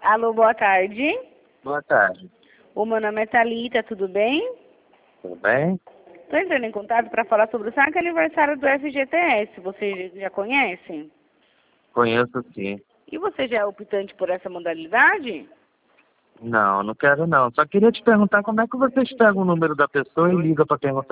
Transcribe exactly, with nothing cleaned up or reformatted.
Alô, boa tarde. Boa tarde. O meu nome é Thalita, tudo bem? Tudo bem? Estou entrando em contato para falar sobre o saque aniversário do F G T S. Você já conhece? Conheço sim. E você já é optante por essa modalidade? Não, não quero não. Só queria te perguntar como é que vocês pegam o número da pessoa e ligam para perguntar